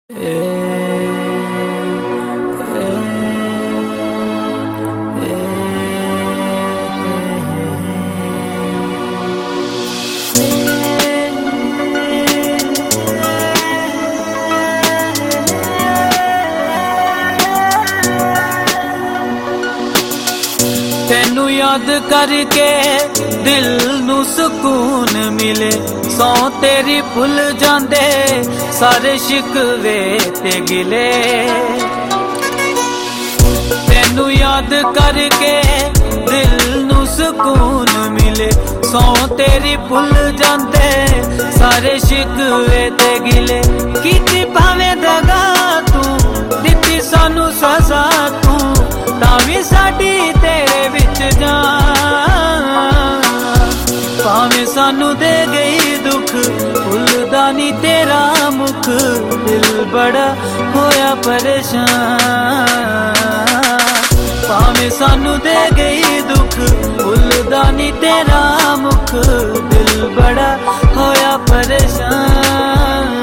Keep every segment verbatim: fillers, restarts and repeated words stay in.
तेनू याद करके दिल नू सुकून मिले, सौ तेरी भुल जांदे सारे शिकवे ते गिले। तेनू याद करके दिल नू सुकून मिले, सौ तेरी भुल जांदे सारे शिकवे ते गिले। कीती भावें दगा तू, दित्ती सानू सजा तू, तावी साडी तेरे विच जान। भावें सानू दे गई दुख, भुलदा नी तेरा मुख, दिल बड़ा होया परेशान। भावें सानू दे गई दुख, भुलदा नी तेरा मुख, दिल बड़ा होया परेशान।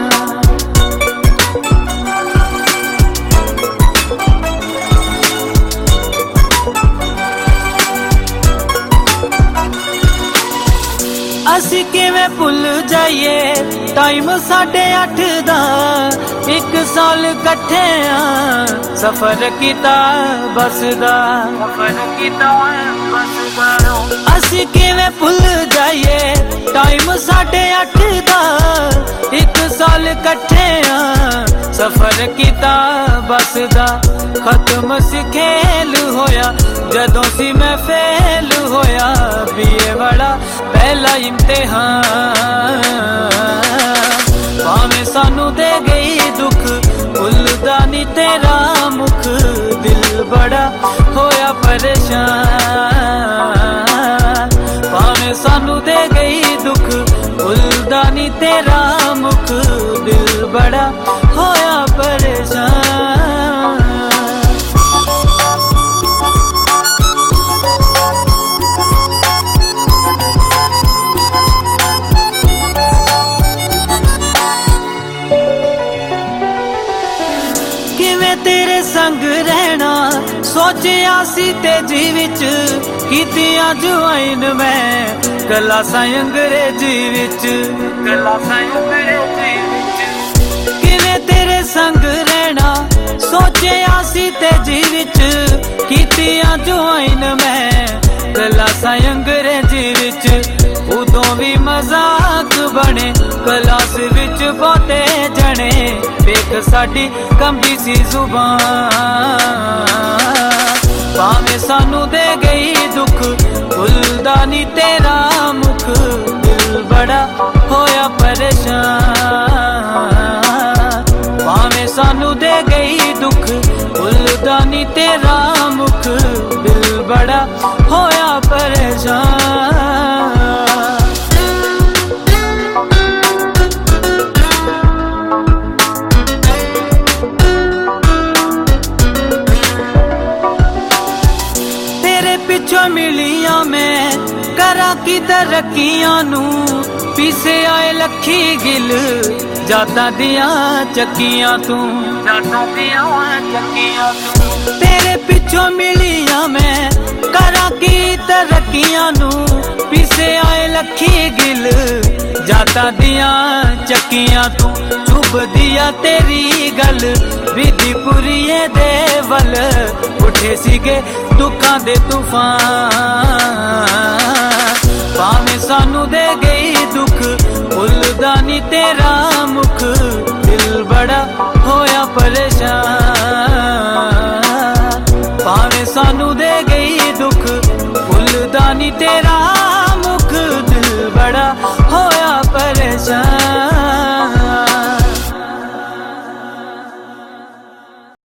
असी किवें भुल जाइए टाइम साढ़े अठ दा, एक साल कट्ठे आ सफर कीता बस दा, सफर कीता बस दा। असी किवें भुल जाइए टाइम साढ़े अठ दा, एक साल कट्ठे आ सफर कीता बस दा। खत्म सी खेल होया जदों सी मैं फेल होया, बीए वाला पहला इम्तिहान। भावें सानू दे गई दुख, भुलदा नी तेरा मुख, दिल बड़ा होया परेशान। भावें सानू दे गई दुख, भुलदा नी तेरा मुख, दिल बड़ा होया परेशान। तेरे संग रहना सोचिया सी तेजी विच, कीतियां जुआइन मैं क्लासां अंग्रेजी विच, क्लासां अंग्रेजी विच। किवें तेरे संग रहना सोचिया सी तेजी विच, कीतियां जुआइन मैं क्लासां अंग्रेजी विच। उदों भी मजाक बने क्लास विच बहुते जने, देख साडी कंबी सी जुबान। भावें सानू दे गई दुख, भुलदा नी तेरा मुख, दिल बड़ा होया परेशान। भावें सानू दे गई दुख, भुलदा नी तेरा मुख, दिल बड़ा होया परेशान। पिछों मिलिया मैं करा की तरक्कियां नू, पीछे आए लखी गिल जाता दिया चक्कियां तू, जाता दिया चक्कियां तू। तेरे पिछों मिलिया मैं करा की तरक्कियां नू, पीछे आए लखी गिल जाता दिया चक्कियां तू। चुभ दिया तेरी गल विधिपुरिये दे वल, उठे सीगे दुखां दे तूफान। भावें सानू दे गई दुख, भुलदा नी तेरा मुख, दिल बड़ा होया परेशान।